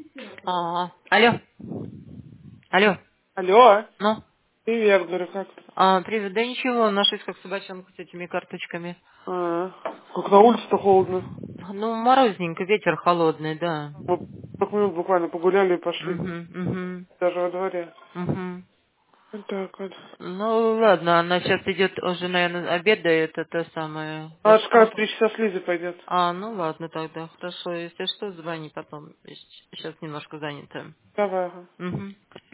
Алло. Алло. Алло. Ну? Привет, говорю, как? Привет. Да ничего, ношусь как собачонка с этими карточками. Как на улице-то холодно. Ну, морозненько, ветер холодный, да. Вот 40 минут буквально погуляли и пошли. Угу. Даже во дворе. Вот так вот. Ну, ладно, она сейчас идет, уже, наверное, обедает, это самое. Она же как 3 часа с Лизой пойдет. Ну ладно тогда, хорошо. Если что, звони потом. Сейчас немножко занята. Давай, ага. Угу.